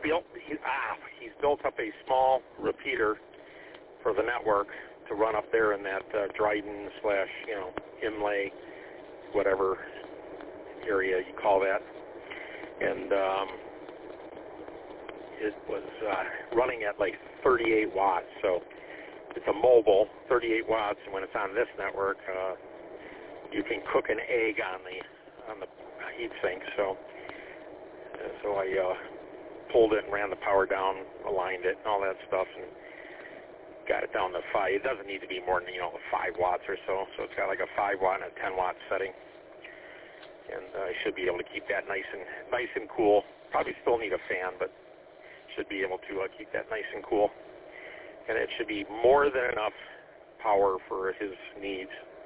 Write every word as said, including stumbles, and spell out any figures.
built he, ah he's built up a small repeater for the network to run up there in that uh, Dryden slash you know Imlay, whatever area you call that, and um, it was uh, running at like thirty-eight watts. So it's a mobile, thirty-eight watts, and when it's on this network, uh, you can cook an egg on the on the heat sink. So uh, so I uh, pulled it and ran the power down, aligned it, and all that stuff, and got it down to five. It doesn't need to be more than you know five watts or so. So it's got like a five watt and a ten watt setting, and uh, I should be able to keep that nice and nice and cool. Probably still need a fan, but should be able to uh, keep that nice and cool. And it should be more than enough power for his needs.